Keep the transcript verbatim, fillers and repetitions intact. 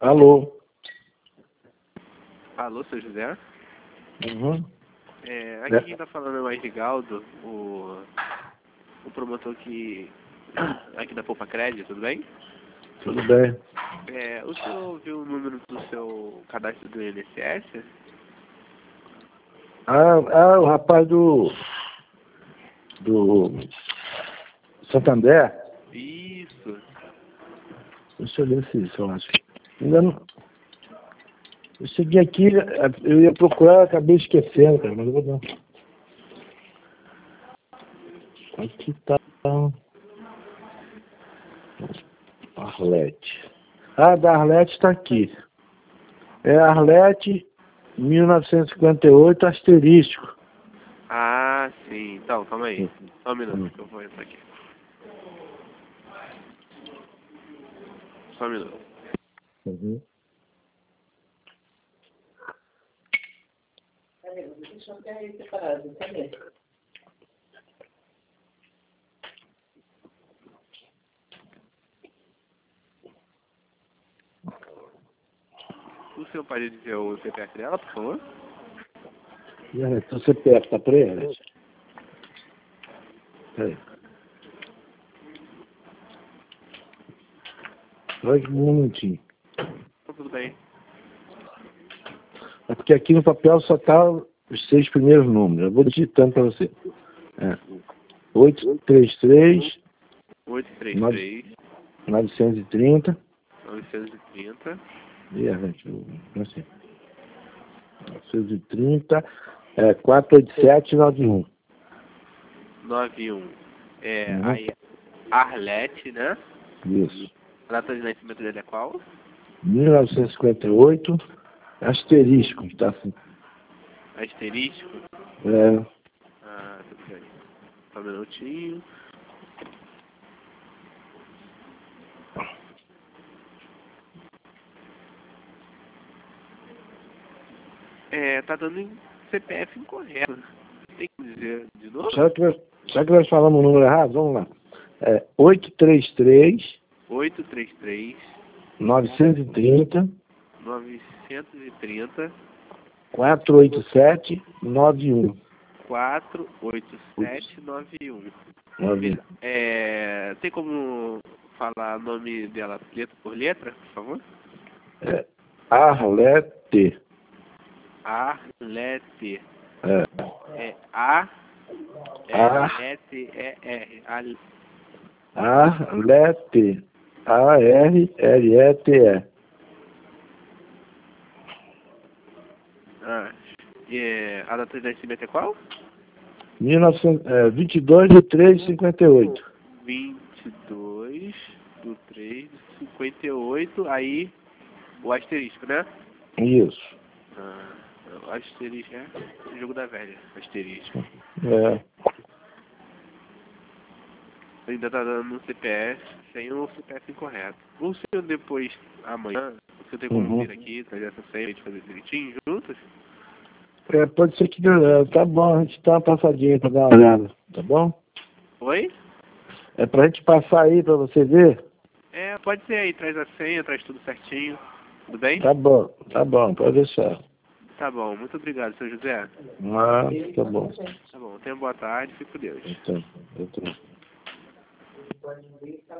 Alô? Alô, seu José? Uhum. É, aqui É. quem tá falando é o Rigaldo, o, o promotor que, aqui da Poupa Crédito, tudo bem? Tudo bem. É, o senhor viu o número do seu cadastro do I N S S? Ah, ah, o rapaz do... do... Santander? Isso. Deixa eu ver se isso, eu acho. Ainda não... Eu cheguei aqui, eu ia procurar, acabei esquecendo, cara, mas eu vou dar. Aqui tá... Arlete. Ah, da Arlete está aqui. É Arlete mil novecentos e cinquenta e oito, asterístico. Ah, sim. Então, calma aí. Só um minuto Hum. que eu vou entrar aqui. Só um minuto. Uhum. O senhor pode dizer o C P F dela, por favor? E aí, então você perto, tá por aí, Arlete? Peraí. Só um minutinho. Então, tudo bem. É porque aqui no papel só tá os seis primeiros números. Eu vou digitando para você. É. oito três três, oito três três, novecentos e trinta. novecentos e trinta. E a gente, assim. novecentos e trinta, é, quatro oito sete nove um. nove um. É, Uhum. aí, Arlete, né? Isso. A data de nascimento dele é qual? mil novecentos e cinquenta e oito, asterístico, tá assim. Asterístico? É, Ah, tudo bem. Só um minutinho. É, tá dando em C P F incorreto. Tem que dizer de novo? será, que nós, será que nós falamos o número errado? Vamos lá. É, oito três três, oito três três, novecentos e trinta, novecentos e trinta, quatro oito sete nove um. quatro oito sete nove um. nove um. É, tem como falar o nome dela letra por letra, por favor? É, Arlete. Arlete. É, É A L E T E R. Al- Arlete. A R L E T E. Ah, é, a data de nascimento é qual? mil e novecentos, é, vinte e dois de três de cinquenta e oito. vinte e dois do três de cinquenta e oito. Aí o asterisco, né? Isso. Ah, o asterisco é o jogo da velha. Asterisco. É. Ainda tá dando no C P F sem o C P F incorreto. O senhor depois, amanhã, o senhor tem como Uhum. vir aqui, trazer essa senha e a gente fazer direitinho juntos? É, pode ser que é, tá bom, a gente dá uma passadinha pra dar uma olhada, tá bom? Oi? É pra gente passar aí pra você ver? É, pode ser aí, traz a senha, traz tudo certinho. Tudo bem? Tá bom, tá bom, pode deixar. Tá bom, muito obrigado, seu José. Mas tá bom. Tá bom, tenha boa tarde, fique com Deus. Então, então.